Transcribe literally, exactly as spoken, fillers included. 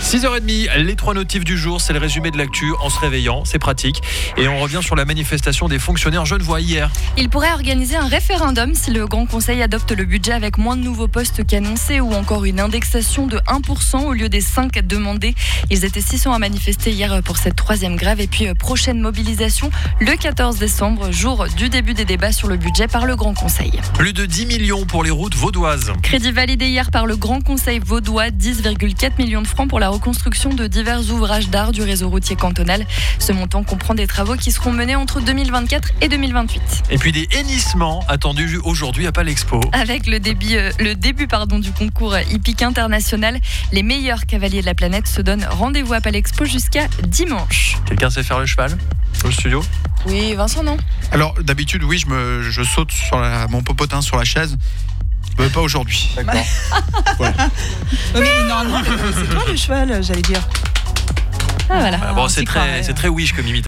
six heures trente, les trois notifs du jour, c'est le résumé de l'actu en se réveillant, c'est pratique. Et on revient sur la manifestation des fonctionnaires genevois hier. Il pourrait organiser un référendum si le Grand Conseil adopte le budget avec moins de nouveaux postes qu'annoncé ou encore une indexation de un pour cent au lieu des cinq demandés. Ils étaient six cents à manifester hier pour cette troisième grève. Et puis prochaine mobilisation le quatorze décembre, jour du début des débats sur le budget par le Grand Conseil. Plus de dix millions pour les routes vaudoises. Crédit validé hier par le Grand Conseil vaudois, dix virgule quatre millions de francs pour la reconstruction de divers ouvrages d'art du réseau routier cantonal. Ce montant comprend des travaux qui seront menés entre deux mille vingt-quatre et deux mille vingt-huit. Et puis des hennissements attendus aujourd'hui à Palexpo. Avec le début, euh, le début pardon, du concours hippique international, les meilleurs cavaliers de la planète se donnent rendez-vous à Palexpo jusqu'à dimanche. Quelqu'un sait faire le cheval au studio? Oui, Vincent, non? Alors d'habitude, oui, je, me, je saute sur la, mon popotin sur la chaise. Mais pas aujourd'hui. D'accord. Ouais. Oui, mais normalement, c'est toi le cheval, j'allais dire. Ah voilà. Ah bon, c'est c'est très, quoi, ouais. c'est très wish comme imitation.